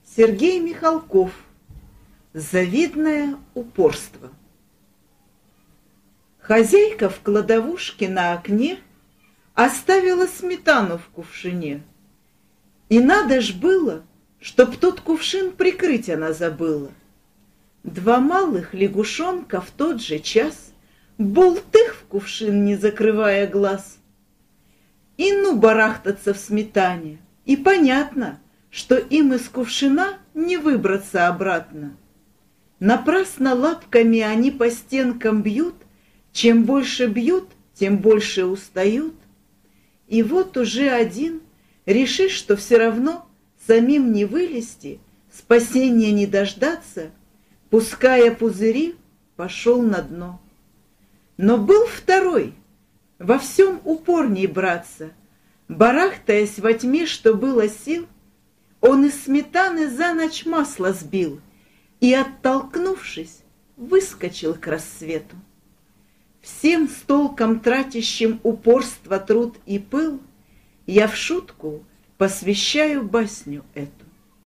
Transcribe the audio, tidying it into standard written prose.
Сергей Михалков. Завидное упорство. Хозяйка в кладовушке на окне оставила сметану в кувшине. И надо ж было, чтоб тот кувшин прикрыть она забыла. Два малых лягушонка в тот же час бултых в кувшин, не закрывая глаз. И ну барахтаться в сметане, и понятно, что им из кувшина не выбраться обратно. Напрасно лапками они по стенкам бьют, чем больше бьют, тем больше устают. И вот уже один, решив, что все равно самим не вылезти, спасения не дождаться, пуская пузыри, пошел на дно. Но был второй, во всем упорней браться, барахтаясь во тьме, что было сил, он из сметаны за ночь масло сбил и, оттолкнувшись, выскочил к рассвету. Всем с толком тратящим упорство, труд и пыл я в шутку посвящаю басню эту.